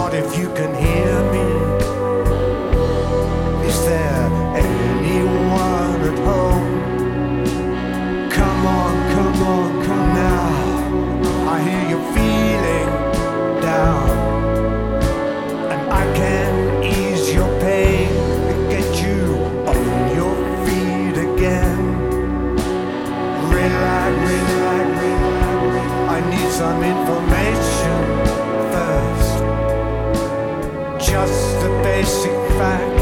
Not if you can hear me. Is there anyone at home? Come on, come on, come now. I hear you feeling down, and I can ease your pain and get you on your feet again. Relax, relax, relax. I need some information first. Just the basic facts.